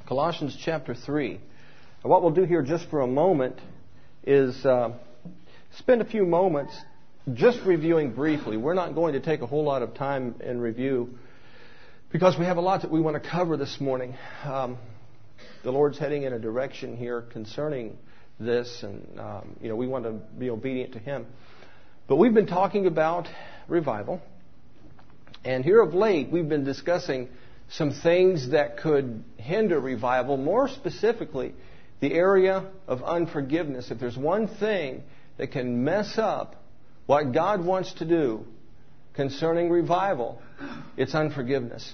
Colossians chapter 3. And what we'll do here just for a moment is spend a few moments just reviewing briefly. We're not going to take a whole lot of time in review because we have a lot that we want to cover this morning. The Lord's heading in a direction here concerning this, and we want to be obedient to Him. But we've been talking about revival, and here of late we've been discussing some things that could hinder revival, more specifically the area of unforgiveness. If there's one thing that can mess up what God wants to do concerning revival, it's unforgiveness.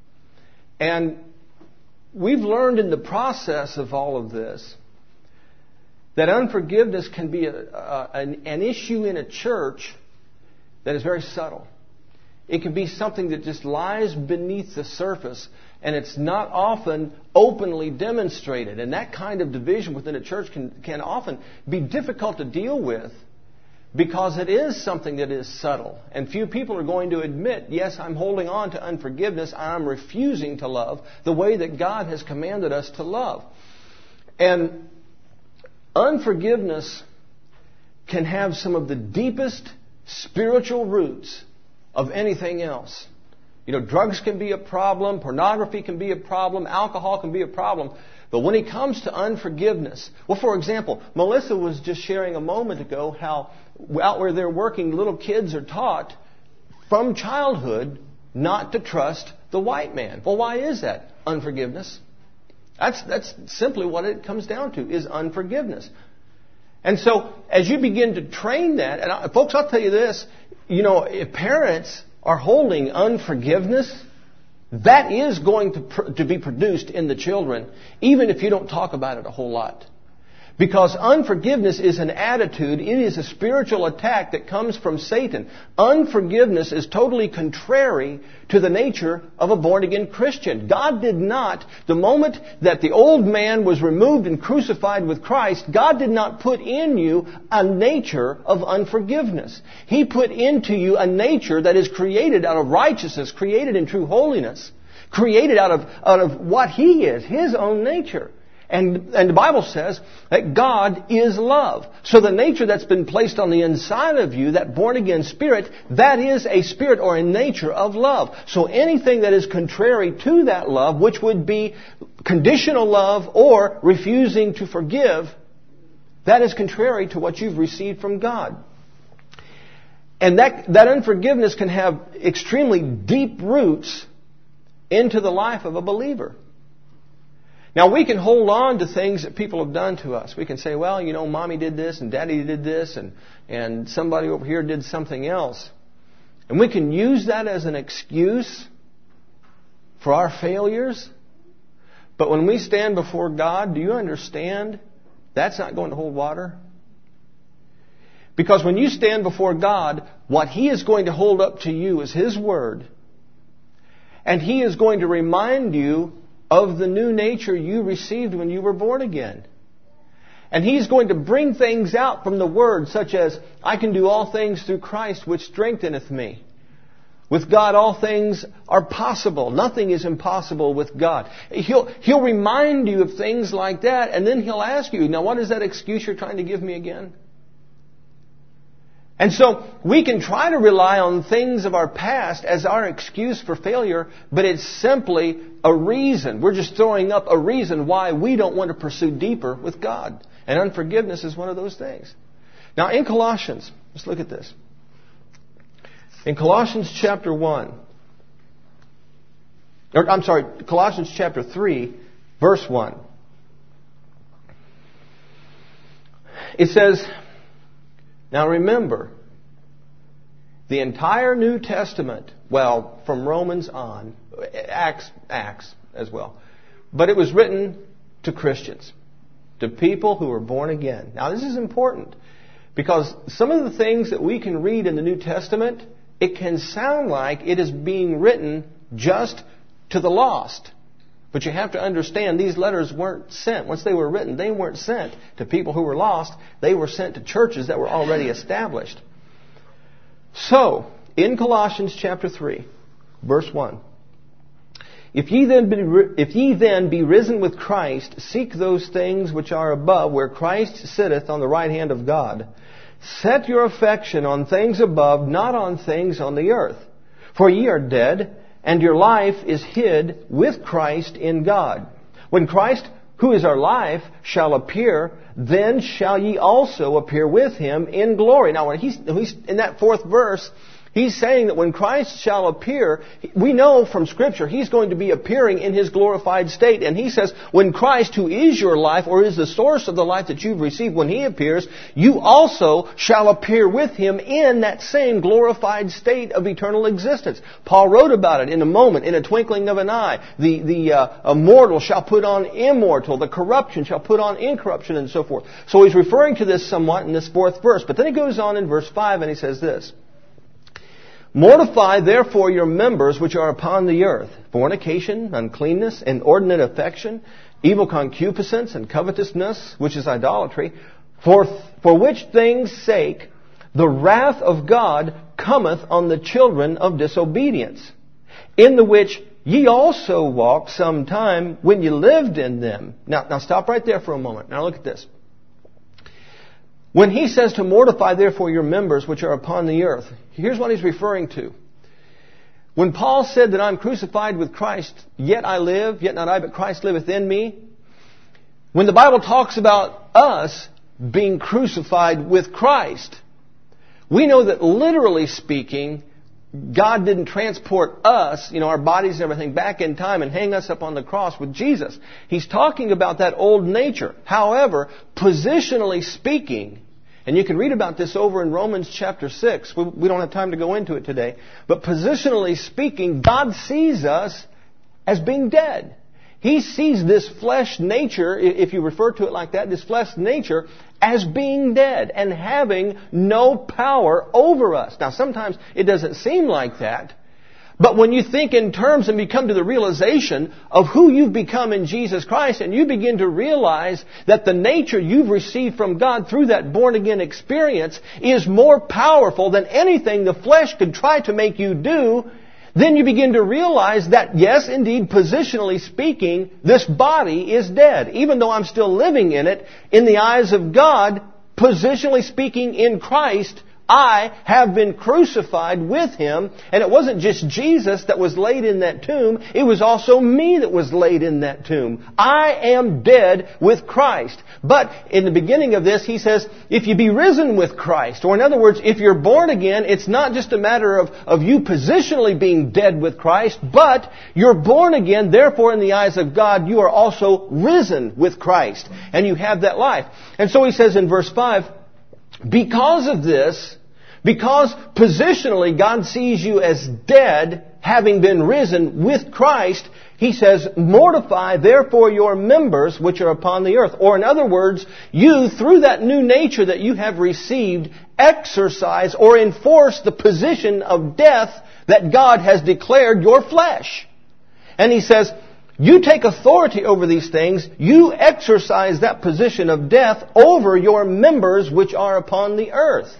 And we've learned in the process of all of this that unforgiveness can be an issue in a church that is very subtle. It can be something that just lies beneath the surface, and it's not often openly demonstrated. And that kind of division within a church can often be difficult to deal with because it is something that is subtle. And few people are going to admit, yes, I'm holding on to unforgiveness, I'm refusing to love the way that God has commanded us to love. And unforgiveness can have some of the deepest spiritual roots of anything else. Drugs can be a problem, pornography can be a problem, alcohol can be a problem. But when it comes to unforgiveness, for example, Melissa was just sharing a moment ago how out where they're working, little kids are taught from childhood not to trust the white man. Well, why is that? Unforgiveness. That's simply what it comes down to, is unforgiveness. And so, as you begin to train that, and folks, I'll tell you this, if parents are holding unforgiveness, that is going to be produced in the children, even if you don't talk about it a whole lot. Because unforgiveness is an attitude, it is a spiritual attack that comes from Satan. Unforgiveness is totally contrary to the nature of a born-again Christian. God did not, the moment that the old man was removed and crucified with Christ, God did not put in you a nature of unforgiveness. He put into you a nature that is created out of righteousness, created in true holiness, created out of what He is, His own nature. And the Bible says that God is love. So the nature that's been placed on the inside of you, that born-again spirit, that is a spirit or a nature of love. So anything that is contrary to that love, which would be conditional love or refusing to forgive, that is contrary to what you've received from God. And that unforgiveness can have extremely deep roots into the life of a believer. Now, we can hold on to things that people have done to us. We can say, well, Mommy did this and Daddy did this and somebody over here did something else. And we can use that as an excuse for our failures. But when we stand before God, do you understand that's not going to hold water? Because when you stand before God, what He is going to hold up to you is His Word. And He is going to remind you of the new nature you received when you were born again. And He's going to bring things out from the Word, such as, I can do all things through Christ which strengtheneth me. With God all things are possible. Nothing is impossible with God. He'll remind you of things like that, and then He'll ask you, now what is that excuse you're trying to give me again? And so we can try to rely on things of our past as our excuse for failure, but it's simply a reason. We're just throwing up a reason why we don't want to pursue deeper with God. And unforgiveness is one of those things. Now in Colossians, let's look at this. In Colossians chapter Colossians chapter 3, verse 1. It says, now remember, the entire New Testament, from Romans on, Acts as well, but it was written to Christians, to people who were born again. Now this is important because some of the things that we can read in the New Testament, it can sound like it is being written just to the lost. But you have to understand, these letters weren't sent. Once they were written, they weren't sent to people who were lost. They were sent to churches that were already established. So, in Colossians chapter 3, verse 1, If ye then be risen with Christ, seek those things which are above, where Christ sitteth on the right hand of God. Set your affection on things above, not on things on the earth. For ye are dead, and your life is hid with Christ in God. When Christ, who is our life, shall appear, then shall ye also appear with Him in glory. Now, when he's in that fourth verse, he's saying that when Christ shall appear, we know from Scripture He's going to be appearing in His glorified state. And He says, when Christ, who is your life, or is the source of the life that you've received, when He appears, you also shall appear with Him in that same glorified state of eternal existence. Paul wrote about it: in a moment, in a twinkling of an eye, the mortal shall put on immortal, the corruption shall put on incorruption, and so forth. So he's referring to this somewhat in this fourth verse. But then he goes on in verse 5 and he says this: Mortify therefore your members which are upon the earth, fornication, uncleanness, inordinate affection, evil concupiscence, and covetousness, which is idolatry, for which things' sake the wrath of God cometh on the children of disobedience, in the which ye also walked sometime when ye lived in them. Now stop right there for a moment. Now look at this. When he says to mortify therefore your members which are upon the earth, here's what he's referring to. When Paul said that I'm crucified with Christ, yet I live, yet not I, but Christ liveth in me. When the Bible talks about us being crucified with Christ, we know that literally speaking, God didn't transport us, our bodies and everything, back in time and hang us up on the cross with Jesus. He's talking about that old nature. However, positionally speaking, and you can read about this over in Romans chapter 6. We don't have time to go into it today. But positionally speaking, God sees us as being dead. He sees this flesh nature, if you refer to it like that, this flesh nature, as being dead and having no power over us. Now, sometimes it doesn't seem like that. But when you think in terms and you come to the realization of who you've become in Jesus Christ, and you begin to realize that the nature you've received from God through that born-again experience is more powerful than anything the flesh could try to make you do, then you begin to realize that, yes, indeed, positionally speaking, this body is dead. Even though I'm still living in it, in the eyes of God, positionally speaking, in Christ, I have been crucified with Him. And it wasn't just Jesus that was laid in that tomb. It was also me that was laid in that tomb. I am dead with Christ. But in the beginning of this, he says, if you be risen with Christ, or in other words, if you're born again, it's not just a matter of you positionally being dead with Christ, but you're born again. Therefore, in the eyes of God, you are also risen with Christ. And you have that life. And so he says in verse 5, because of this, because positionally God sees you as dead, having been risen with Christ, he says, mortify therefore your members which are upon the earth. Or in other words, you, through that new nature that you have received, exercise or enforce the position of death that God has declared your flesh. And he says, you take authority over these things. You exercise that position of death over your members which are upon the earth.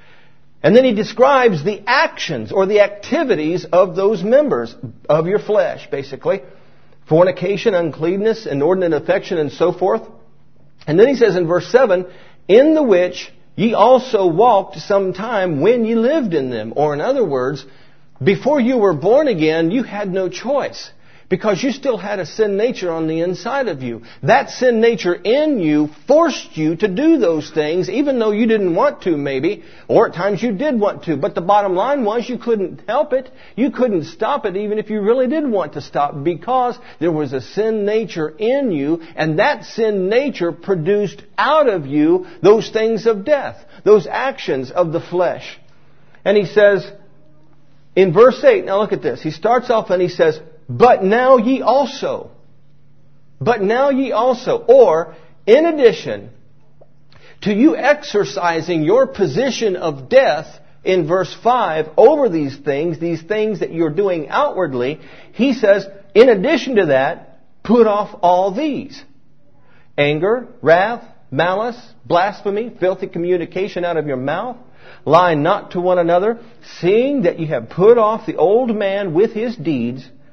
And then he describes the actions or the activities of those members of your flesh, basically. Fornication, uncleanness, inordinate affection, and so forth. And then he says in verse 7, in the which ye also walked sometime when ye lived in them. Or in other words, before you were born again, you had no choice. Because you still had a sin nature on the inside of you. That sin nature in you forced you to do those things, even though you didn't want to, maybe. Or at times you did want to. But the bottom line was you couldn't help it. You couldn't stop it, even if you really did want to stop. Because there was a sin nature in you. And that sin nature produced out of you those things of death. Those actions of the flesh. And he says, in verse 8, now look at this. He starts off and he says, but now ye also, or in addition to you exercising your position of death in verse 5 over these things that you're doing outwardly, he says, in addition to that, put off all these: anger, wrath, malice, blasphemy, filthy communication out of your mouth. Lie not to one another, seeing that ye have put off the old man with his deeds,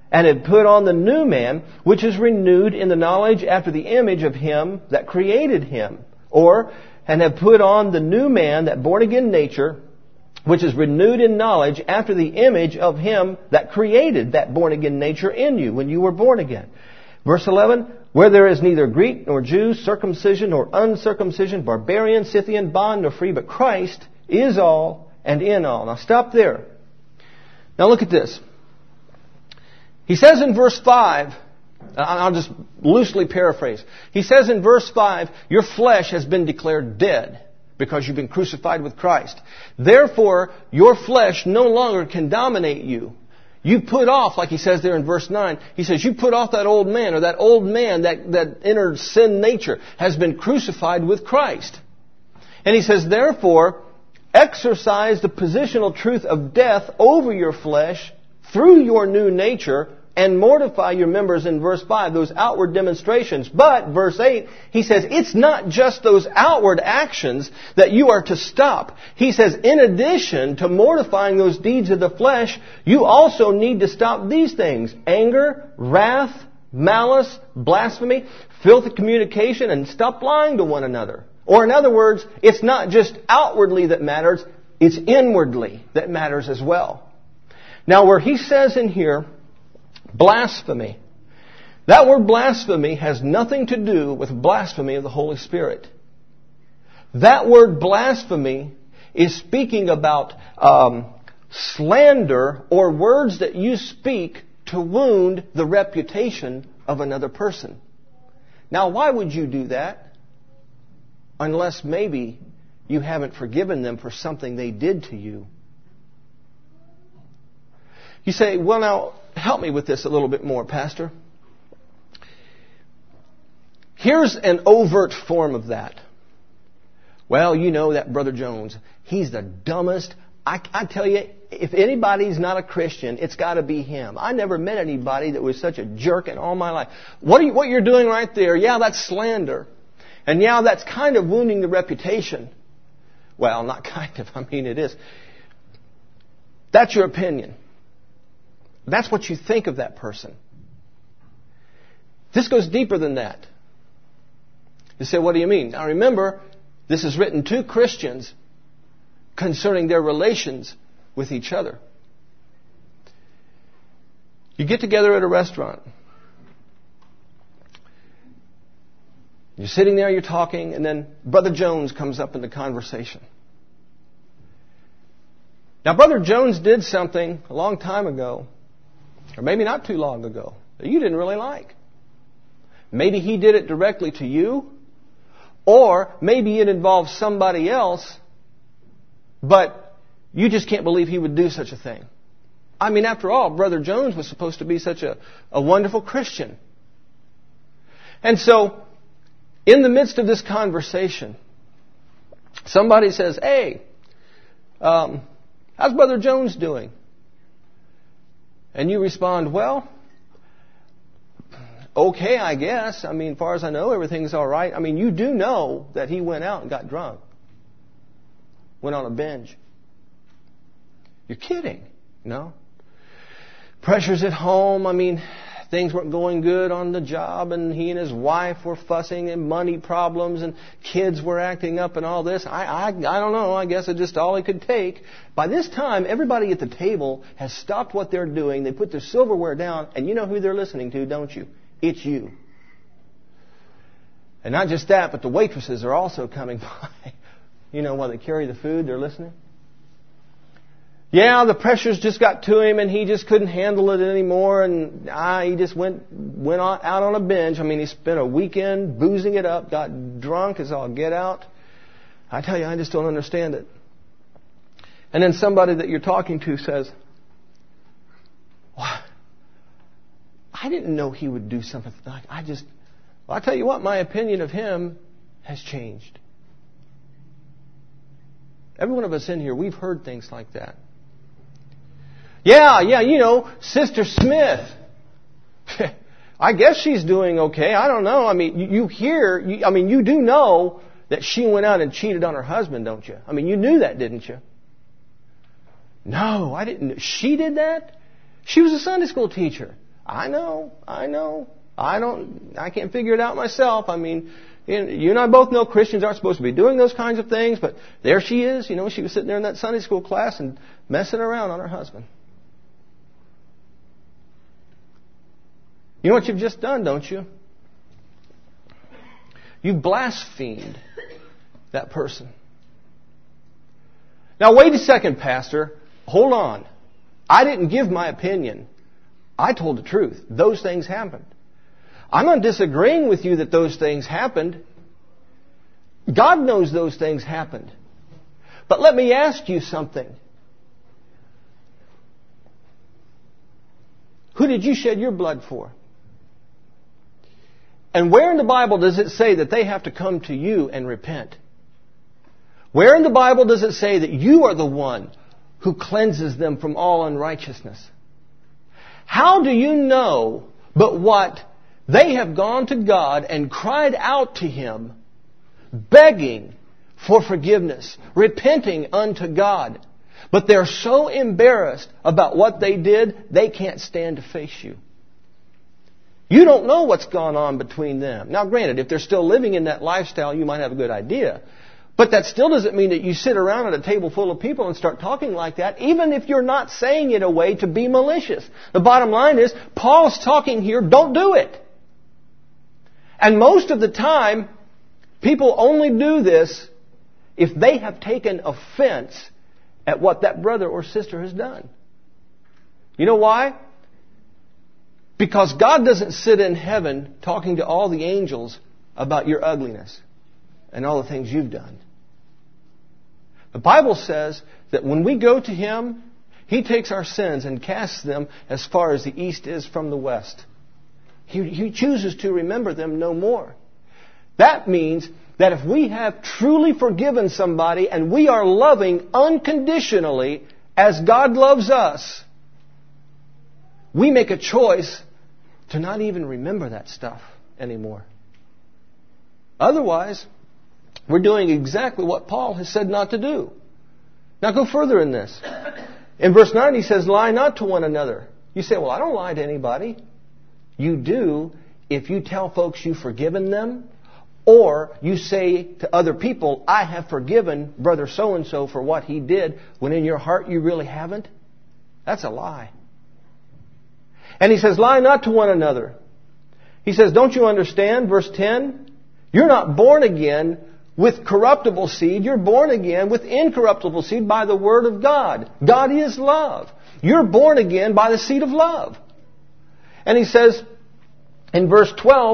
and have put on the new man, which is renewed in the knowledge after the image of Him that created him. Or, and have put on the new man, that born-again nature, which is renewed in knowledge after the image of Him that created that born-again nature in you when you were born again. Verse 11, where there is neither Greek nor Jew, circumcision nor uncircumcision, barbarian, Scythian, bond nor free, but Christ is all and in all. Now stop there. Now look at this. He says in verse 5, I'll just loosely paraphrase. He says in verse 5, your flesh has been declared dead because you've been crucified with Christ. Therefore, your flesh no longer can dominate you. You put off, like he says there in verse 9, he says, you put off that old man, or that old man, that inner sin nature, has been crucified with Christ. And he says, therefore, exercise the positional truth of death over your flesh through your new nature, and mortify your members in verse 5, those outward demonstrations. But, verse 8, he says, it's not just those outward actions that you are to stop. He says, in addition to mortifying those deeds of the flesh, you also need to stop these things: anger, wrath, malice, blasphemy, filthy communication, and stop lying to one another. Or in other words, it's not just outwardly that matters, it's inwardly that matters as well. Now, where he says in here, blasphemy. That word blasphemy has nothing to do with blasphemy of the Holy Spirit. That word blasphemy is speaking about slander or words that you speak to wound the reputation of another person. Now, why would you do that? Unless maybe you haven't forgiven them for something they did to you. You say, well, now, help me with this a little bit more, Pastor. Here's an overt form of that. Well, you know that Brother Jones, he's the dumbest. I tell you, if anybody's not a Christian, it's got to be him. I never met anybody that was such a jerk in all my life. What you're doing right there, yeah, that's slander. And yeah, that's kind of wounding the reputation. Well, not kind of, I mean it is. That's your opinion. That's what you think of that person. This goes deeper than that. You say, what do you mean? Now remember, this is written to Christians concerning their relations with each other. You get together at a restaurant. You're sitting there, you're talking, and then Brother Jones comes up in the conversation. Now, Brother Jones did something a long time ago, or maybe not too long ago, that you didn't really like. Maybe he did it directly to you, or maybe it involves somebody else, but you just can't believe he would do such a thing. I mean, after all, Brother Jones was supposed to be such a wonderful Christian. And so, in the midst of this conversation, somebody says, hey, how's Brother Jones doing? And you respond, well, okay, I guess. I mean, as far as I know, everything's all right. I mean, you do know that he went out and got drunk. Went on a binge. You're kidding, no? Pressures at home. I mean, things weren't going good on the job, and he and his wife were fussing, and money problems, and kids were acting up and all this. I don't know. I guess it's just all he could take. By this time, everybody at the table has stopped what they're doing. They put their silverware down, and you know who they're listening to, don't you? It's you. And not just that, but the waitresses are also coming by. You know, while they carry the food, they're listening. Yeah, the pressures just got to him, and he just couldn't handle it anymore, and he just went out on a binge. I mean, he spent a weekend boozing it up, got drunk as all get out. I tell you, I just don't understand it. And then somebody that you're talking to says, "What? I didn't know he would do something like I tell you what, my opinion of him has changed." Every one of us in here, we've heard things like that. Yeah, you know, Sister Smith. I guess she's doing okay. I don't know. I mean, you do know that she went out and cheated on her husband, don't you? I mean, you knew that, didn't you? No, I didn't. She did that? She was a Sunday school teacher. I know. I can't figure it out myself. I mean, you and I both know Christians aren't supposed to be doing those kinds of things, but there she is. You know, she was sitting there in that Sunday school class and messing around on her husband. You know what you've just done, don't you? You've blasphemed that person. Now, wait a second, Pastor. Hold on. I didn't give my opinion. I told the truth. Those things happened. I'm not disagreeing with you that those things happened. God knows those things happened. But let me ask you something. Who did you shed your blood for? And where in the Bible does it say that they have to come to you and repent? Where in the Bible does it say that you are the one who cleanses them from all unrighteousness? How do you know but what they have gone to God and cried out to Him, begging for forgiveness, repenting unto God, but they're so embarrassed about what they did, they can't stand to face you. You don't know what's gone on between them. Now, granted, if they're still living in that lifestyle, you might have a good idea. But that still doesn't mean that you sit around at a table full of people and start talking like that, even if you're not saying it a way to be malicious. The bottom line is, Paul's talking here, don't do it. And most of the time, people only do this if they have taken offense at what that brother or sister has done. You know why? Because God doesn't sit in heaven talking to all the angels about your ugliness and all the things you've done. The Bible says that when we go to Him, He takes our sins and casts them as far as the east is from the west. He chooses to remember them no more. That means that if we have truly forgiven somebody and we are loving unconditionally as God loves us, we make a choice to not even remember that stuff anymore. Otherwise, we're doing exactly what Paul has said not to do. Now go further in this. In verse 9 he says, lie not to one another. You say, well, I don't lie to anybody. You do if you tell folks you've forgiven them, or you say to other people, I have forgiven brother so-and-so for what he did, when in your heart you really haven't. That's a lie. And he says, lie not to one another. He says, don't you understand? Verse 10, you're not born again with corruptible seed. You're born again with incorruptible seed by the Word of God. God is love. You're born again by the seed of love. And he says, in verse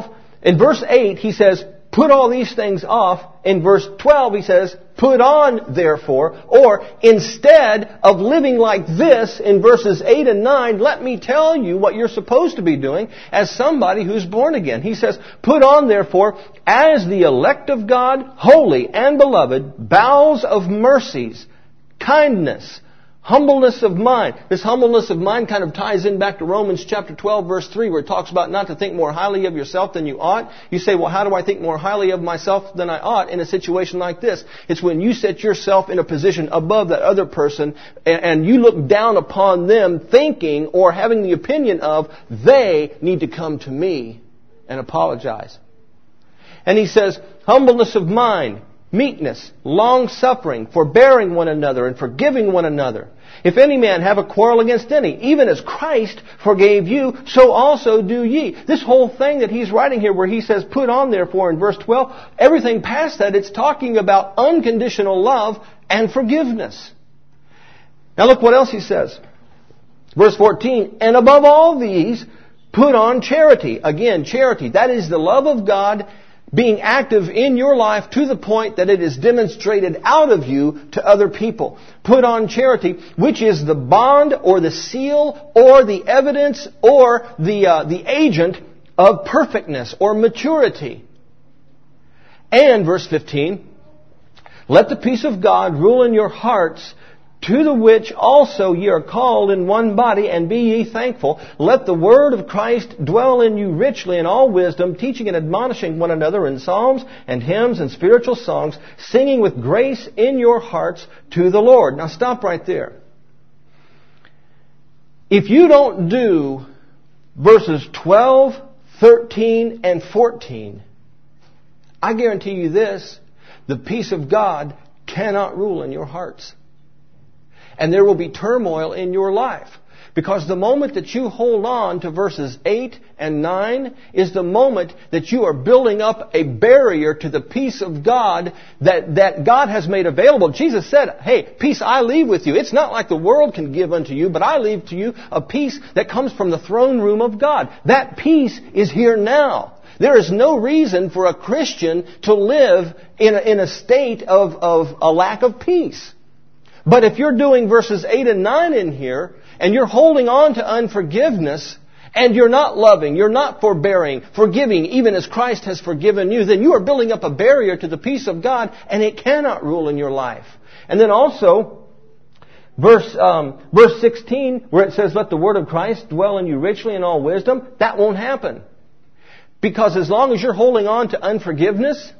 8, he says, put all these things off. In verse 12, he says, put on, therefore, or instead of living like this in verses 8 and 9, let me tell you what you're supposed to be doing as somebody who's born again. He says, put on, therefore, as the elect of God, holy and beloved, bowels of mercies, kindness, humbleness of mind. This humbleness of mind kind of ties in back to Romans chapter 12, verse 3, where it talks about not to think more highly of yourself than you ought. You say, well, how do I think more highly of myself than I ought in a situation like this? It's when you set yourself in a position above that other person and you look down upon them thinking or having the opinion of they need to come to me and apologize. And he says, humbleness of mind, meekness, long-suffering, forbearing one another, and forgiving one another. If any man have a quarrel against any, even as Christ forgave you, so also do ye. This whole thing that he's writing here where he says, put on therefore in verse 12, everything past that, it's talking about unconditional love and forgiveness. Now look what else he says. Verse 14, and above all these, put on charity. Again, charity. That is the love of God being active in your life to the point that it is demonstrated out of you to other people. Put on charity, which is the bond or the seal or the evidence or the agent of perfectness or maturity. And, verse 15, let the peace of God rule in your hearts, to the which also ye are called in one body, and be ye thankful. Let the word of Christ dwell in you richly in all wisdom, teaching and admonishing one another in psalms and hymns and spiritual songs, singing with grace in your hearts to the Lord. Now stop right there. If you don't do verses 12, 13, and 14, I guarantee you this, the peace of God cannot rule in your hearts. And there will be turmoil in your life. Because the moment that you hold on to verses 8 and 9 is the moment that you are building up a barrier to the peace of God that God has made available. Jesus said, hey, peace I leave with you. It's not like the world can give unto you, but I leave to you a peace that comes from the throne room of God. That peace is here now. There is no reason for a Christian to live in a state of a lack of peace. But if you're doing verses 8 and 9 in here, and you're holding on to unforgiveness, and you're not loving, you're not forbearing, forgiving, even as Christ has forgiven you, then you are building up a barrier to the peace of God, and it cannot rule in your life. And then also, verse 16, where it says, let the word of Christ dwell in you richly in all wisdom, that won't happen. Because as long as you're holding on to unforgiveness,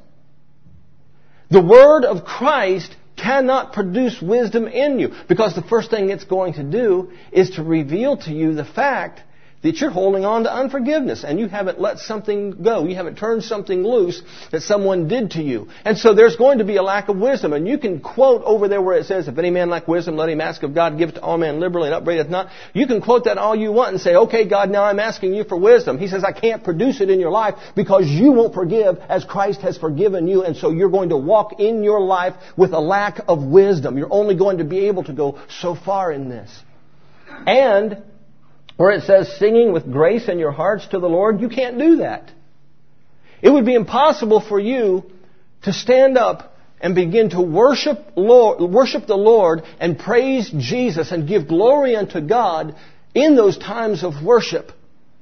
the word of Christ cannot produce wisdom in you. Because the first thing it's going to do is to reveal to you the fact that you're holding on to unforgiveness and you haven't let something go. You haven't turned something loose that someone did to you. And so there's going to be a lack of wisdom. And you can quote over there where it says, if any man lack wisdom, let him ask of God, give it to all men liberally and upbraideth not. You can quote that all you want and say, okay, God, now I'm asking you for wisdom. He says, I can't produce it in your life because you won't forgive as Christ has forgiven you. And so you're going to walk in your life with a lack of wisdom. You're only going to be able to go so far in this. And where it says singing with grace in your hearts to the Lord, you can't do that. It would be impossible for you to stand up and begin to worship the Lord and praise Jesus and give glory unto God in those times of worship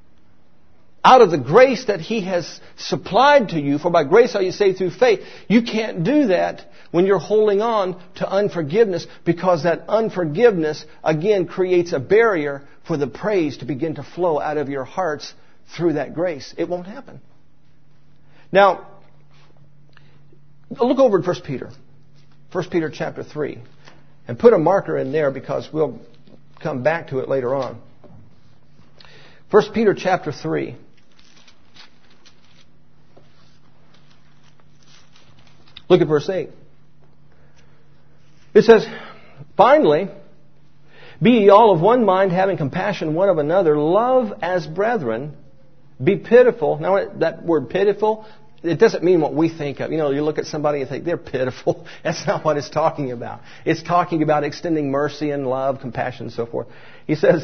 out of the grace that He has supplied to you. For by grace are you saved through faith. You can't do that when you're holding on to unforgiveness, because that unforgiveness, again, creates a barrier for the praise to begin to flow out of your hearts through that grace. It won't happen. Now, look over at 1 Peter. 1 Peter chapter 3. And put a marker in there because we'll come back to it later on. 1 Peter chapter 3. Look at verse 8. It says, finally, be ye all of one mind, having compassion one of another, love as brethren, be pitiful. Now, that word pitiful, it doesn't mean what we think of. You know, you look at somebody and think, they're pitiful. That's not what it's talking about. It's talking about extending mercy and love, compassion, and so forth. He says,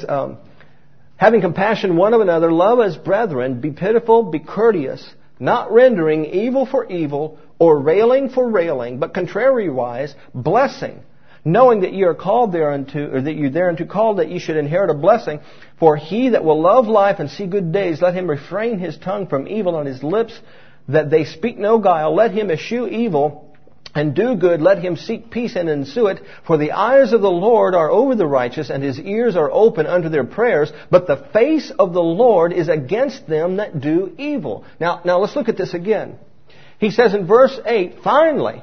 having compassion one of another, love as brethren, be pitiful, be courteous, not rendering evil for evil, or railing for railing, but contrariwise, blessing, knowing that ye are called thereunto, or that you thereunto called, that ye should inherit a blessing. For he that will love life and see good days, let him refrain his tongue from evil, and his lips that they speak no guile. Let him eschew evil and do good. Let him seek peace and ensue it. For the eyes of the Lord are over the righteous, and His ears are open unto their prayers. But the face of the Lord is against them that do evil. Now let's look at this again. He says in verse 8, finally,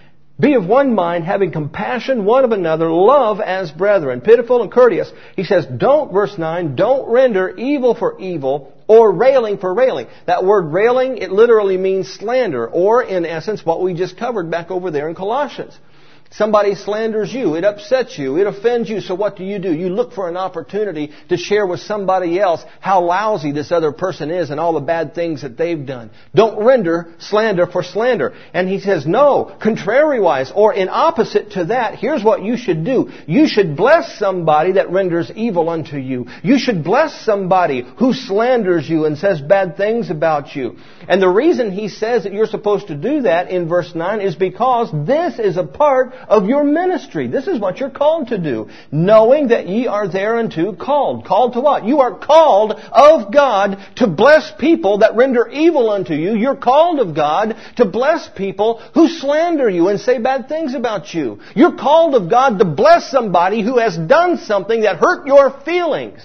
be of one mind, having compassion one of another, love as brethren, pitiful and courteous. He says, verse 9, don't render evil for evil or railing for railing. That word railing, it literally means slander, or in essence, what we just covered back over there in Colossians. Somebody slanders you, it upsets you, it offends you, so what do? You look for an opportunity to share with somebody else how lousy this other person is and all the bad things that they've done. Don't render slander for slander. And he says, no, contrariwise, or in opposite to that, here's what you should do. You should bless somebody that renders evil unto you. You should bless somebody who slanders you and says bad things about you. And the reason he says that you're supposed to do that in verse 9 is because this is a part of your ministry. This is what you're called to do. Knowing that ye are thereunto called. Called to what? You are called of God to bless people that render evil unto you. You're called of God to bless people who slander you and say bad things about you. You're called of God to bless somebody who has done something that hurt your feelings.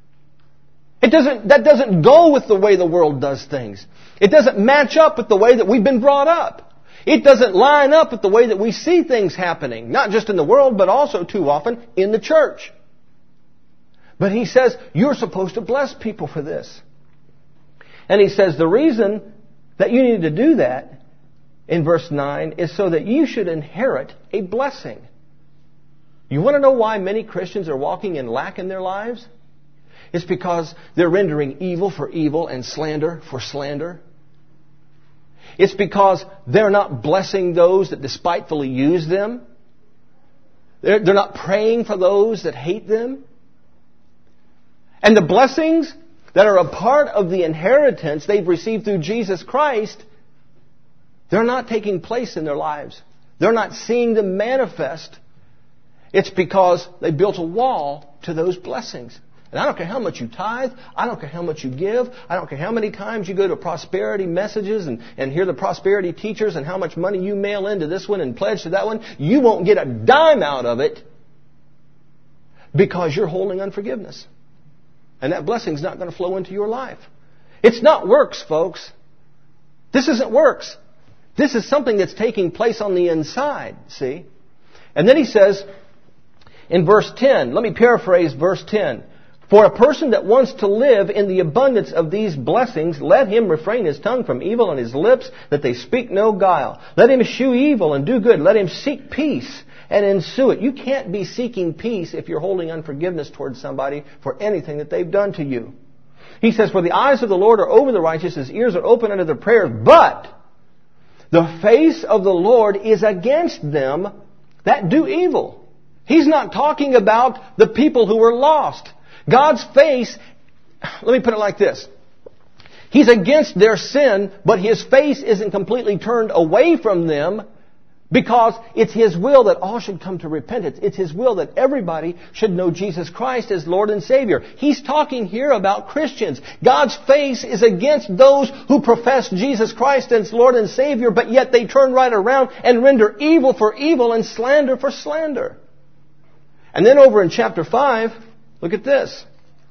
That doesn't go with the way the world does things. It doesn't match up with the way that we've been brought up. It doesn't line up with the way that we see things happening, not just in the world, but also too often in the church. But he says, you're supposed to bless people for this. And he says, the reason that you need to do that, in verse 9, is so that you should inherit a blessing. You want to know why many Christians are walking in lack in their lives? It's because they're rendering evil for evil and slander for slander. It's because they're not blessing those that despitefully use them. They're not praying for those that hate them. And the blessings that are a part of the inheritance they've received through Jesus Christ, they're not taking place in their lives. They're not seeing them manifest. It's because they built a wall to those blessings. And I don't care how much you tithe. I don't care how much you give. I don't care how many times you go to prosperity messages and hear the prosperity teachers and how much money you mail into this one and pledge to that one. You won't get a dime out of it because you're holding unforgiveness. And that blessing's not going to flow into your life. It's not works, folks. This isn't works. This is something that's taking place on the inside, see? And then he says in verse 10, let me paraphrase verse 10. For a person that wants to live in the abundance of these blessings, let him refrain his tongue from evil and his lips, that they speak no guile. Let him eschew evil and do good. Let him seek peace and ensue it. You can't be seeking peace if you're holding unforgiveness towards somebody for anything that they've done to you. He says, for the eyes of the Lord are over the righteous, his ears are open unto their prayers, but the face of the Lord is against them that do evil. He's not talking about the people who are lost. God's face, let me put it like this. He's against their sin, but His face isn't completely turned away from them because it's His will that all should come to repentance. It's His will that everybody should know Jesus Christ as Lord and Savior. He's talking here about Christians. God's face is against those who profess Jesus Christ as Lord and Savior, but yet they turn right around and render evil for evil and slander for slander. And then over in chapter 5, look at this.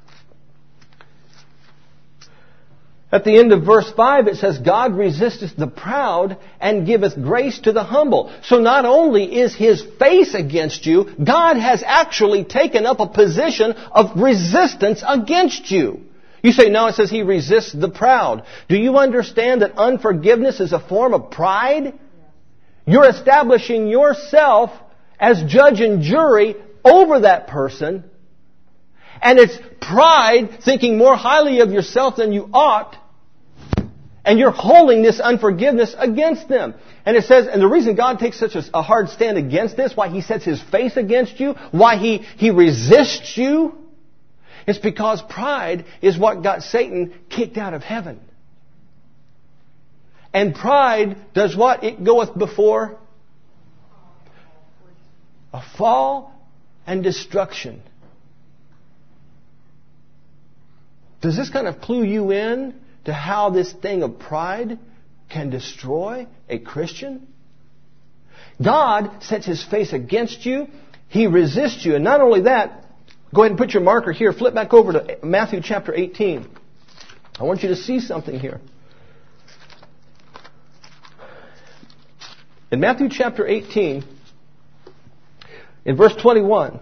At the end of verse 5 it says, God resisteth the proud and giveth grace to the humble. So not only is His face against you, God has actually taken up a position of resistance against you. You say, no, it says He resists the proud. Do you understand that unforgiveness is a form of pride? You're establishing yourself as judge and jury over that person. And it's pride, thinking more highly of yourself than you ought. And you're holding this unforgiveness against them. And it says, and the reason God takes such a hard stand against this, why He sets His face against you, why He resists you, it's because pride is what got Satan kicked out of heaven. And pride does what? It goeth before a fall and destruction. Does this kind of clue you in to how this thing of pride can destroy a Christian? God sets His face against you. He resists you. And not only that, go ahead and put your marker here. Flip back over to Matthew chapter 18. I want you to see something here. In Matthew chapter 18, in verse 21,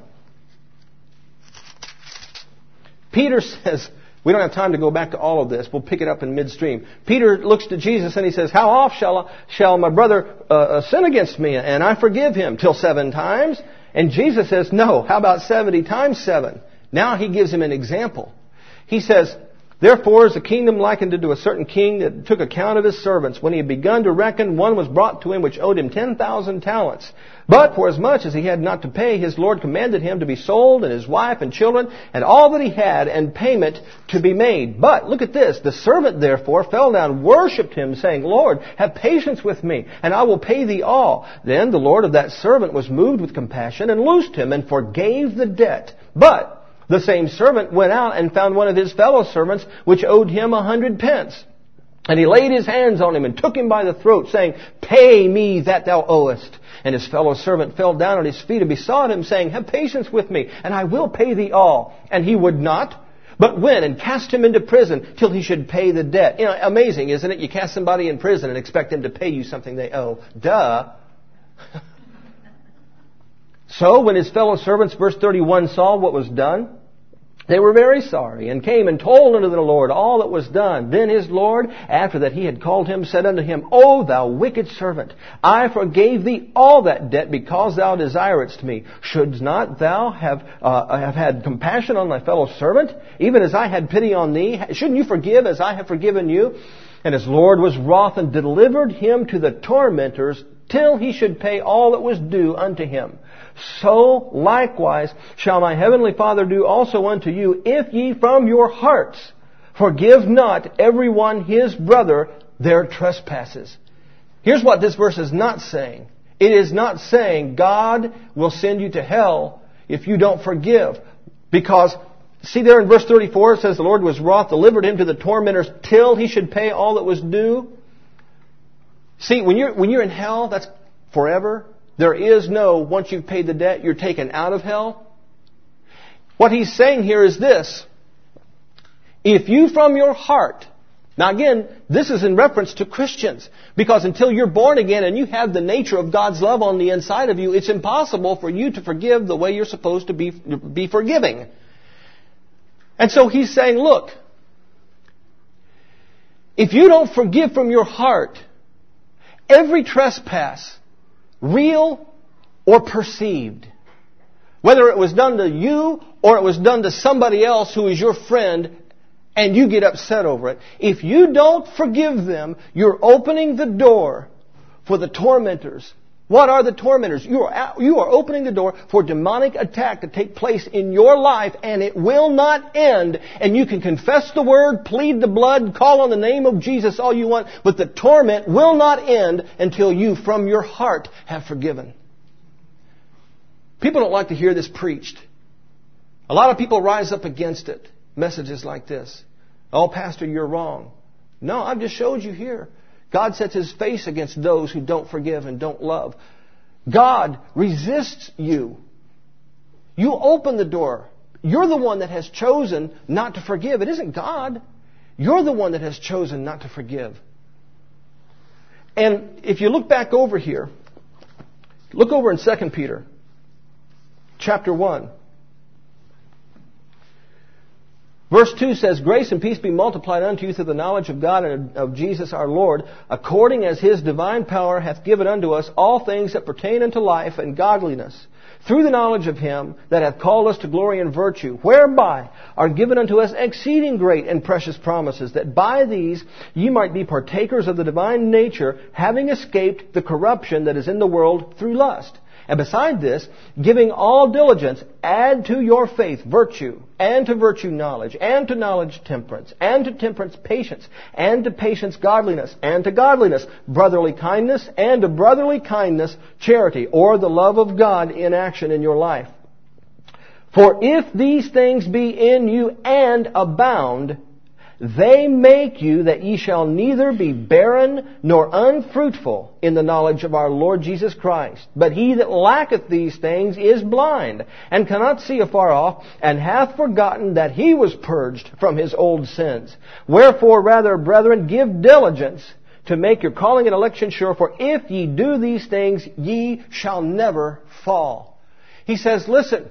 Peter says, we don't have time to go back to all of this. We'll pick it up in midstream. Peter looks to Jesus and he says, how oft shall my brother sin against me and I forgive him? Till 7 times? And Jesus says, no. How about 70 times 7? Now He gives him an example. He says, therefore is a kingdom likened unto a certain king that took account of his servants. When he had begun to reckon, one was brought to him which owed him 10,000 talents. But for as much as he had not to pay, his Lord commanded him to be sold, and his wife and children, and all that he had, and payment to be made. But, look at this, the servant therefore fell down, worshipped him, saying, Lord, have patience with me, and I will pay thee all. Then the Lord of that servant was moved with compassion, and loosed him, and forgave the debt. But the same servant went out and found one of his fellow servants, which owed him 100 pence. And he laid his hands on him and took him by the throat, saying, pay me that thou owest. And his fellow servant fell down at his feet and besought him, saying, have patience with me, and I will pay thee all. And he would not, but went and cast him into prison till he should pay the debt. You know, amazing, isn't it? You cast somebody in prison and expect them to pay you something they owe. Duh. So when his fellow servants, verse 31, saw what was done, They were very sorry, and came and told unto the Lord all that was done. Then his Lord, after that he had called him, said unto him, O thou wicked servant, I forgave thee all that debt, because thou desiredst me. Shouldst not thou have had compassion on thy fellow servant, even as I had pity on thee? Shouldn't you forgive as I have forgiven you? And his Lord was wroth, and delivered him to the tormentors, till he should pay all that was due unto him. So likewise shall my heavenly Father do also unto you, if ye from your hearts forgive not every one his brother their trespasses. Here's what this verse is not saying. It is not saying God will send you to hell if you don't forgive. Because, see there in verse 34, it says the Lord was wroth, delivered him to the tormentors, till he should pay all that was due. See, when you're in hell, that's forever. There is no, once you've paid the debt, you're taken out of hell. What he's saying here is this. If you from your heart, now again, this is in reference to Christians, because until you're born again and you have the nature of God's love on the inside of you, it's impossible for you to forgive the way you're supposed to be forgiving. And so he's saying, look, if you don't forgive from your heart every trespass, real or perceived, whether it was done to you or it was done to somebody else who is your friend and you get upset over it, if you don't forgive them, you're opening the door for the tormentors. What are the tormentors? You are opening the door for demonic attack to take place in your life, and it will not end. And you can confess the word, plead the blood, call on the name of Jesus all you want, but the torment will not end until you from your heart have forgiven. People don't like to hear this preached. A lot of people rise up against it. Messages like this. Oh, Pastor, you're wrong. No, I've just showed you here. God sets His face against those who don't forgive and don't love. God resists you. You open the door. You're the one that has chosen not to forgive. It isn't God. You're the one that has chosen not to forgive. And if you look back over here, look over in 2 Peter, chapter 1. Verse 2 says, Grace and peace be multiplied unto you through the knowledge of God and of Jesus our Lord, according as His divine power hath given unto us all things that pertain unto life and godliness, through the knowledge of Him that hath called us to glory and virtue, whereby are given unto us exceeding great and precious promises, that by these ye might be partakers of the divine nature, having escaped the corruption that is in the world through lust. And beside this, giving all diligence, add to your faith virtue, and to virtue knowledge, and to knowledge temperance, and to temperance patience, and to patience godliness, and to godliness brotherly kindness, and to brotherly kindness charity, or the love of God in action in your life. For if these things be in you and abound, they make you that ye shall neither be barren nor unfruitful in the knowledge of our Lord Jesus Christ. But he that lacketh these things is blind, and cannot see afar off, and hath forgotten that he was purged from his old sins. Wherefore, rather, brethren, give diligence to make your calling and election sure, for if ye do these things, ye shall never fall. He says, listen,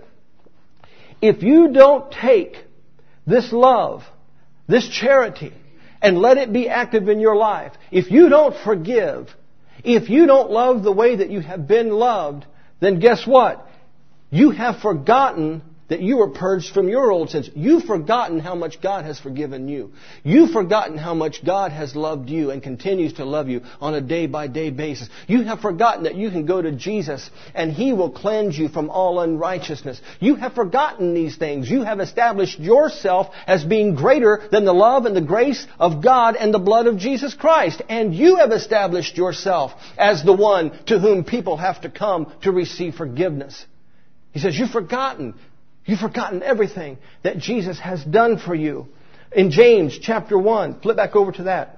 if you don't take this love, this charity, and let it be active in your life, if you don't forgive, if you don't love the way that you have been loved, then guess what? You have forgotten that you were purged from your old sins. You've forgotten how much God has forgiven you. You've forgotten how much God has loved you and continues to love you on a day-by-day basis. You have forgotten that you can go to Jesus and He will cleanse you from all unrighteousness. You have forgotten these things. You have established yourself as being greater than the love and the grace of God and the blood of Jesus Christ. And you have established yourself as the one to whom people have to come to receive forgiveness. He says, you've forgotten everything that Jesus has done for you. In James chapter 1, flip back over to that.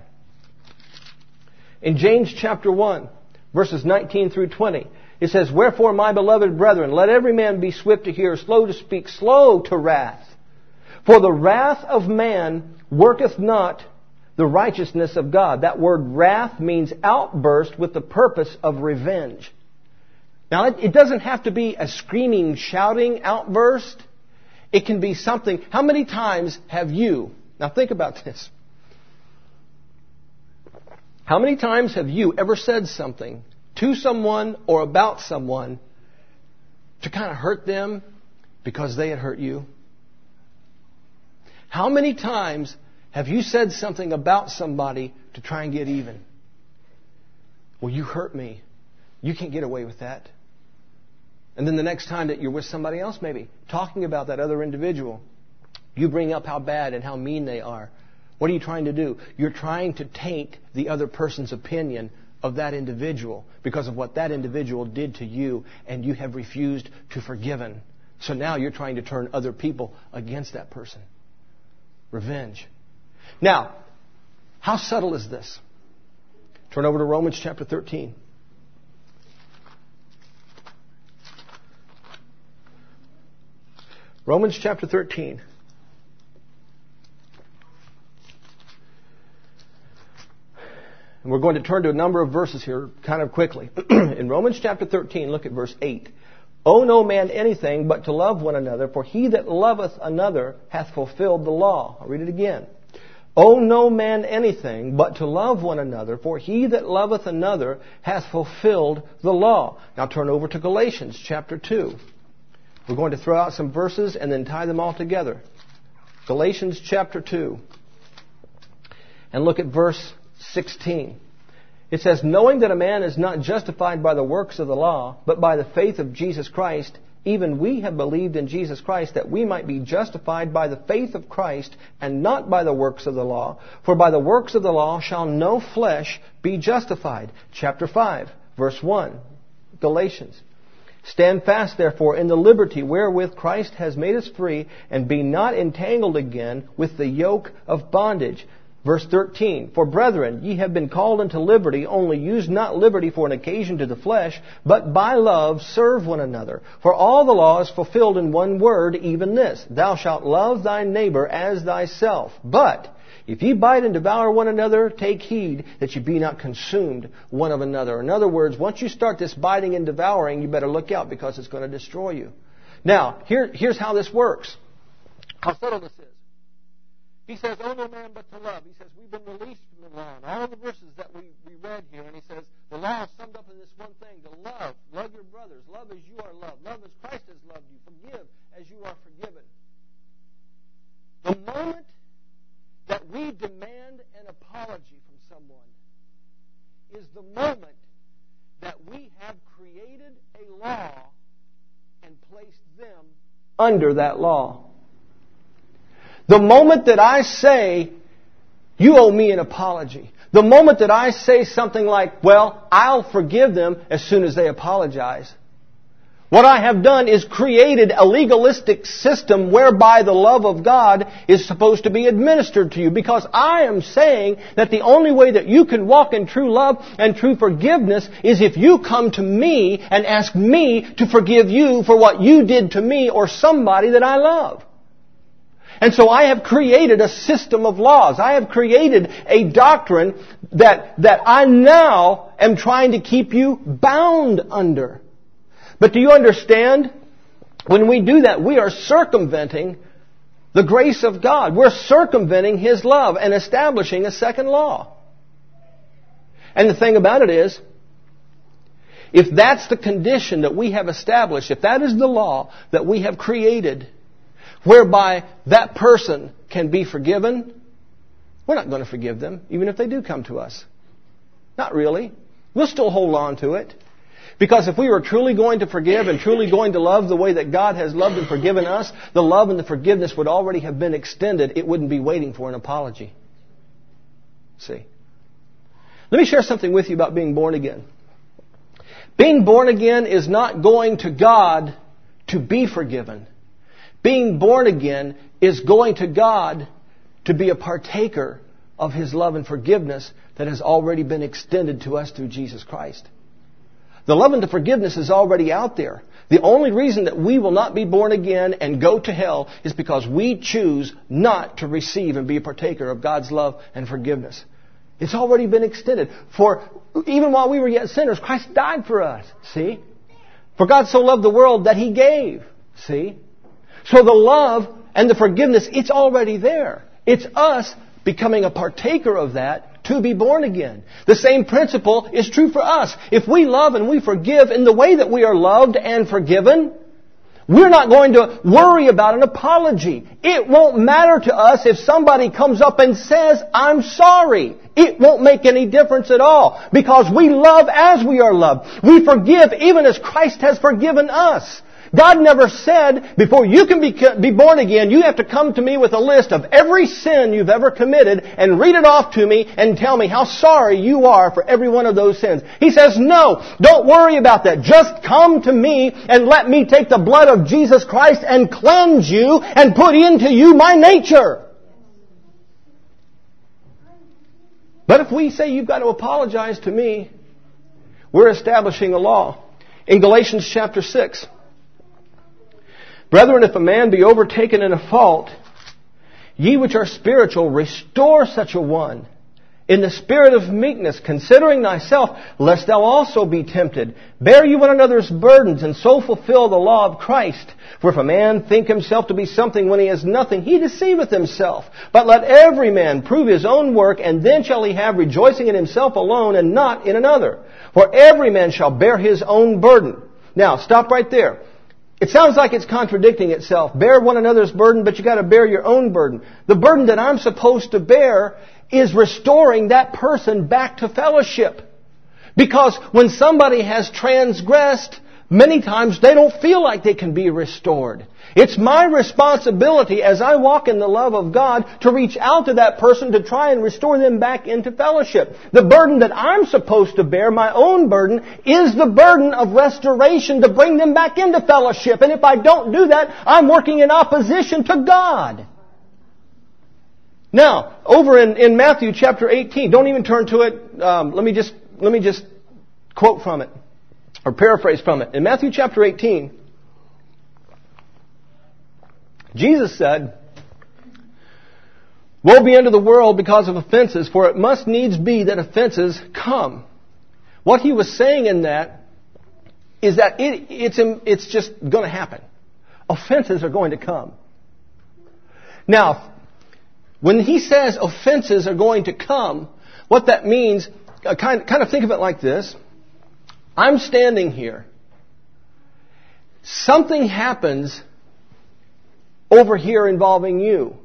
In James chapter 1, verses 19 through 20, it says, Wherefore, my beloved brethren, let every man be swift to hear, slow to speak, slow to wrath. For the wrath of man worketh not the righteousness of God. That word wrath means outburst with the purpose of revenge. Now, it doesn't have to be a screaming, shouting outburst. It can be something. How many times have you, now think about this. How many times have you ever said something to someone or about someone to kind of hurt them because they had hurt you? How many times have you said something about somebody to try and get even? Well, you hurt me. You can't get away with that. And then the next time that you're with somebody else, maybe, talking about that other individual, you bring up how bad and how mean they are. What are you trying to do? You're trying to taint the other person's opinion of that individual because of what that individual did to you, and you have refused to forgive him. So now you're trying to turn other people against that person. Revenge. Now, how subtle is this? Turn over to Romans chapter 13. Romans chapter 13. And we're going to turn to a number of verses here kind of quickly. In Romans chapter 13, look at verse 8. Owe no man anything but to love one another, for he that loveth another hath fulfilled the law. I'll read it again. Owe no man anything but to love one another, for he that loveth another hath fulfilled the law. Now turn over to Galatians chapter 2. We're going to throw out some verses and then tie them all together. Galatians chapter 2. And look at verse 16. It says, knowing that a man is not justified by the works of the law, but by the faith of Jesus Christ, even we have believed in Jesus Christ that we might be justified by the faith of Christ and not by the works of the law. For by the works of the law shall no flesh be justified. Chapter 5, verse 1, Galatians. Stand fast, therefore, in the liberty wherewith Christ has made us free, and be not entangled again with the yoke of bondage. Verse 13, for brethren, ye have been called unto liberty, only use not liberty for an occasion to the flesh, but by love serve one another. For all the law is fulfilled in one word, even this, thou shalt love thy neighbor as thyself. But if ye bite and devour one another, take heed that ye be not consumed one of another. In other words, once you start this biting and devouring, you better look out because it's going to destroy you. Now, here's how this works. How subtle this is. He says, owe no man but to love. He says, we've been released from the law. And all the verses that we read here, and he says, the law is summed up in this one thing, to love. Love your brothers. Love as you are loved. Love as Christ has loved you. Forgive as you are forgiven. The moment that we demand an apology from someone is the moment that we have created a law and placed them under that law. The moment that I say, you owe me an apology. The moment that I say something like, well, I'll forgive them as soon as they apologize. What I have done is created a legalistic system whereby the love of God is supposed to be administered to you, because I am saying that the only way that you can walk in true love and true forgiveness is if you come to me and ask me to forgive you for what you did to me or somebody that I love. And so I have created a system of laws. I have created a doctrine that I now am trying to keep you bound under. But do you understand? When we do that, we are circumventing the grace of God. We're circumventing His love and establishing a second law. And the thing about it is, if that's the condition that we have established, if that is the law that we have created, whereby that person can be forgiven, we're not going to forgive them, even if they do come to us. Not really. We'll still hold on to it. Because if we were truly going to forgive and truly going to love the way that God has loved and forgiven us, the love and the forgiveness would already have been extended. It wouldn't be waiting for an apology. See? Let me share something with you about being born again. Being born again is not going to God to be forgiven. Being born again is going to God to be a partaker of His love and forgiveness that has already been extended to us through Jesus Christ. The love and the forgiveness is already out there. The only reason that we will not be born again and go to hell is because we choose not to receive and be a partaker of God's love and forgiveness. It's already been extended. For even while we were yet sinners, Christ died for us. See? For God so loved the world that He gave. See? So the love and the forgiveness, it's already there. It's us becoming a partaker of that to be born again. The same principle is true for us. If we love and we forgive in the way that we are loved and forgiven, we're not going to worry about an apology. It won't matter to us if somebody comes up and says, I'm sorry. It won't make any difference at all. Because we love as we are loved. We forgive even as Christ has forgiven us. God never said, before you can be born again, you have to come to me with a list of every sin you've ever committed and read it off to me and tell me how sorry you are for every one of those sins. He says, no, don't worry about that. Just come to me and let me take the blood of Jesus Christ and cleanse you and put into you my nature. But if we say you've got to apologize to me, we're establishing a law. In Galatians chapter 6, brethren, if a man be overtaken in a fault, ye which are spiritual, restore such a one in the spirit of meekness, considering thyself, lest thou also be tempted. Bear you one another's burdens, and so fulfill the law of Christ. For if a man think himself to be something when he is nothing, he deceiveth himself. But let every man prove his own work, and then shall he have rejoicing in himself alone, and not in another. For every man shall bear his own burden. Now, stop right there. It sounds like it's contradicting itself. Bear one another's burden, but you got to bear your own burden. The burden that I'm supposed to bear is restoring that person back to fellowship. Because when somebody has transgressed, many times they don't feel like they can be restored. It's my responsibility as I walk in the love of God to reach out to that person to try and restore them back into fellowship. The burden that I'm supposed to bear, my own burden, is the burden of restoration to bring them back into fellowship. And if I don't do that, I'm working in opposition to God. Now, over in Matthew chapter 18, don't even turn to it. Let me just quote from it, or paraphrase from it. In Matthew chapter 18, Jesus said, woe be unto the world because of offenses, for it must needs be that offenses come. What he was saying in that is that it's just going to happen. Offenses are going to come. Now, when he says offenses are going to come, what that means, kind of think of it like this. I'm standing here. Something happens over here involving you.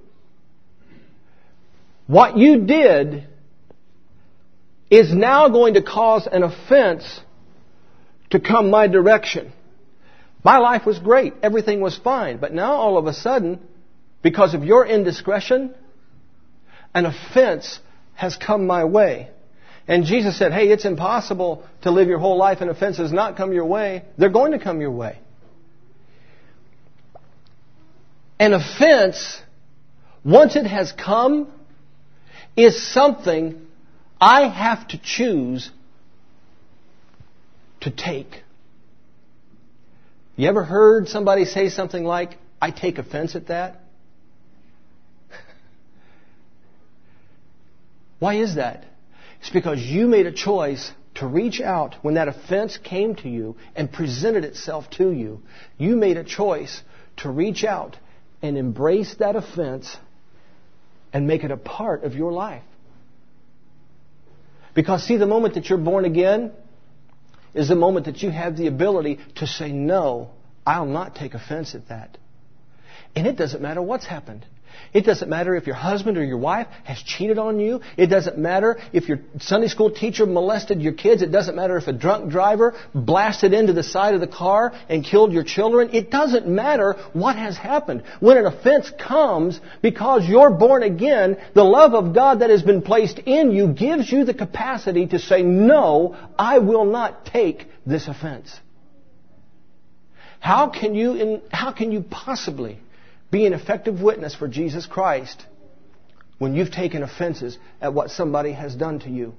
What you did is now going to cause an offense to come my direction. My life was great. Everything was fine. But now all of a sudden, because of your indiscretion, an offense has come my way. And Jesus said, hey, it's impossible to live your whole life and offenses not come your way. They're going to come your way. An offense, once it has come, is something I have to choose to take. You ever heard somebody say something like, I take offense at that? Why is that? It's because you made a choice to reach out when that offense came to you and presented itself to you. You made a choice to reach out and embrace that offense and make it a part of your life. Because see, the moment that you're born again is the moment that you have the ability to say, no, I'll not take offense at that. And it doesn't matter what's happened. It doesn't matter if your husband or your wife has cheated on you. It doesn't matter if your Sunday school teacher molested your kids. It doesn't matter if a drunk driver blasted into the side of the car and killed your children. It doesn't matter what has happened. When an offense comes, because you're born again, the love of God that has been placed in you gives you the capacity to say, no, I will not take this offense. How can you possibly be an effective witness for Jesus Christ when you've taken offenses at what somebody has done to you?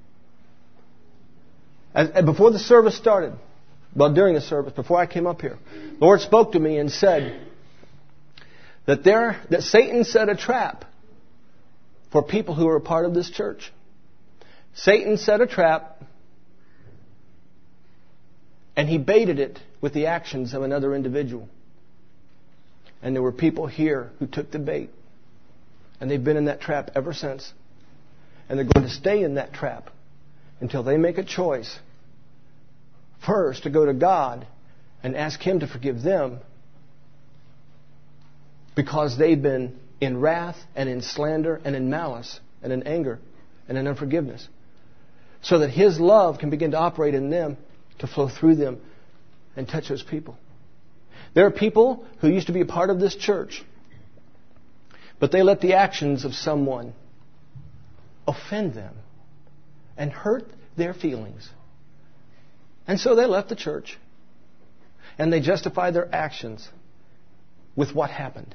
Before the service started, during the service, before I came up here, the Lord spoke to me and said that Satan set a trap for people who are a part of this church. Satan set a trap, and he baited it with the actions of another individual. And there were people here who took the bait. And they've been in that trap ever since. And they're going to stay in that trap until they make a choice first to go to God and ask Him to forgive them because they've been in wrath and in slander and in malice and in anger and in unforgiveness. So that His love can begin to operate in them, to flow through them and touch those people. There are people who used to be a part of this church, but they let the actions of someone offend them and hurt their feelings. And so they left the church. And they justified their actions with what happened.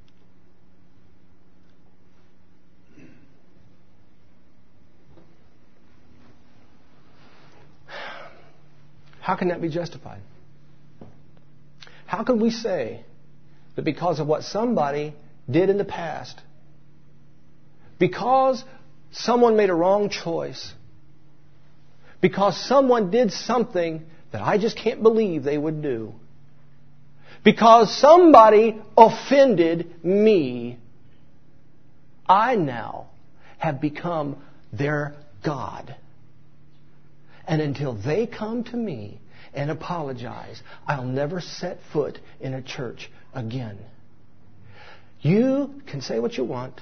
How can that be justified? How can we say that because of what somebody did in the past, because someone made a wrong choice, because someone did something that I just can't believe they would do, because somebody offended me, I now have become their God. And until they come to me and apologize, I'll never set foot in a church again. You can say what you want.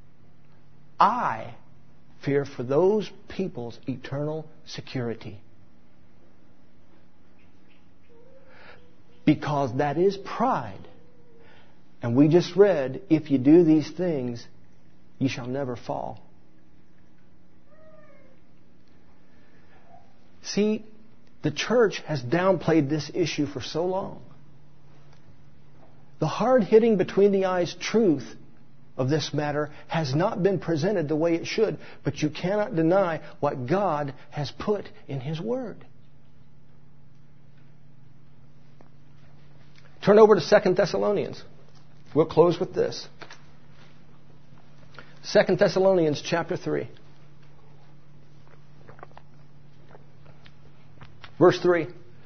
I fear for those people's eternal security. Because that is pride. And we just read, if you do these things, you shall never fall. See, the church has downplayed this issue for so long. The hard-hitting, between-the-eyes truth of this matter has not been presented the way it should, but you cannot deny what God has put in His Word. Turn over to 2 Thessalonians. We'll close with this. 2 Thessalonians chapter 3. Verse 3.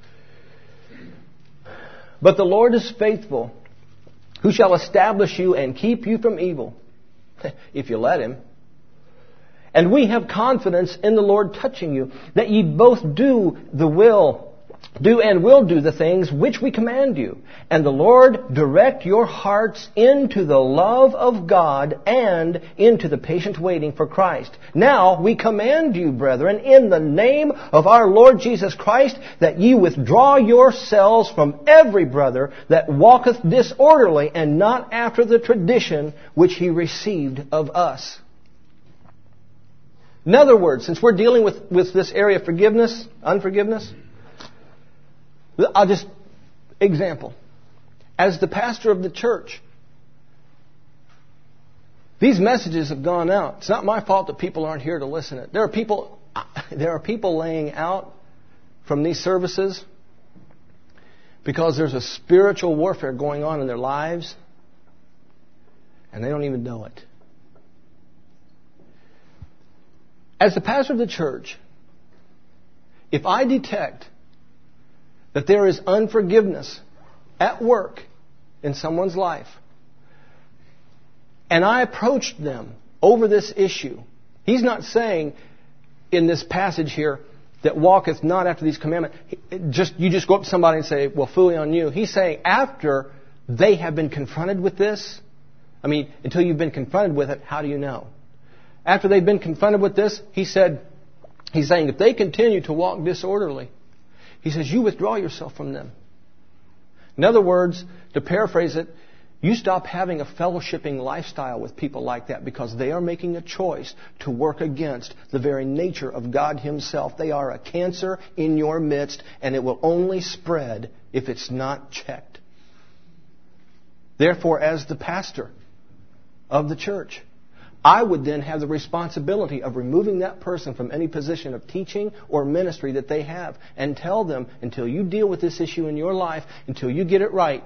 But the Lord is faithful, who shall establish you and keep you from evil, if you let Him. And we have confidence in the Lord touching you, that ye both do and will do the things which we command you. And the Lord direct your hearts into the love of God and into the patient waiting for Christ. Now we command you, brethren, in the name of our Lord Jesus Christ, that ye withdraw yourselves from every brother that walketh disorderly and not after the tradition which he received of us. In other words, since we're dealing with this area of forgiveness, unforgiveness, I'll just example. As the pastor of the church, these messages have gone out. It's not my fault that people aren't here to listen to it. There are people laying out from these services because there's a spiritual warfare going on in their lives and they don't even know it. As the pastor of the church, if I detect that there is unforgiveness at work in someone's life, and I approached them over this issue, he's not saying in this passage here that walketh not after these commandments, you just go up to somebody and say, well, fooey on you. He's saying after they have been confronted with this, until you've been confronted with it, how do you know? After they've been confronted with this, he's saying if they continue to walk disorderly, he says, you withdraw yourself from them. In other words, to paraphrase it, you stop having a fellowshipping lifestyle with people like that because they are making a choice to work against the very nature of God Himself. They are a cancer in your midst, and it will only spread if it's not checked. Therefore, as the pastor of the church, I would then have the responsibility of removing that person from any position of teaching or ministry that they have and tell them, until you deal with this issue in your life, until you get it right,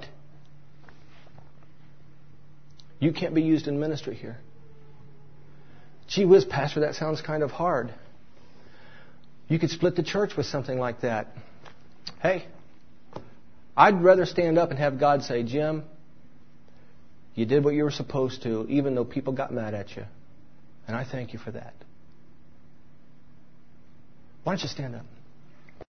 you can't be used in ministry here. Gee whiz, Pastor, that sounds kind of hard. You could split the church with something like that. Hey, I'd rather stand up and have God say, Jim, You did what you were supposed to, even though people got mad at you. And I thank you for that. Why don't you stand up?